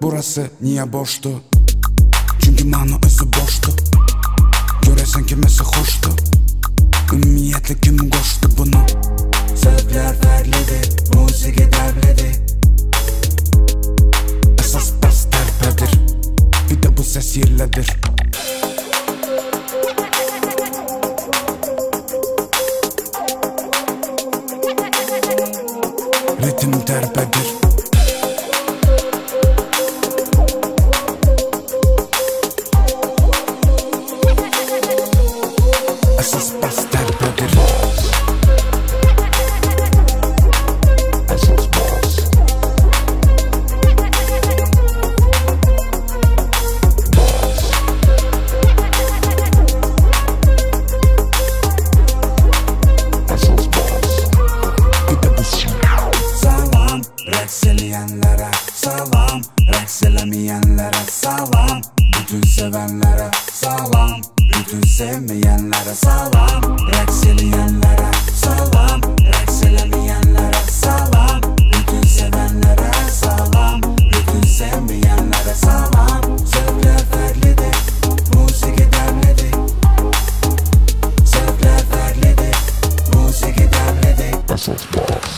burası niye boştu? Çünkü mano özü boştu. Göresen kimisi hoştu. Ümmiyetli kim koştu bunu? Sözler ferlidir, müzik derlidir. Esas bas terpedir. Bir de bu ses yerledir. Ritim terpedir. Esas bas terpedir. Esas bas. Esas bas. Bir de bu salam rekseleyenlere, salam rekselemeyenlere, salam bütün sevenlere, salam bütün sevmeyenlere, salam rekseleyenlere, salam rekselemeyenlere, salam bütün sevenlere, salam bütün sevmeyenlere, salam. Sözler ferlidir, müzik derlidir. Sözler ferlidir, müzik derlidir. Esas bas.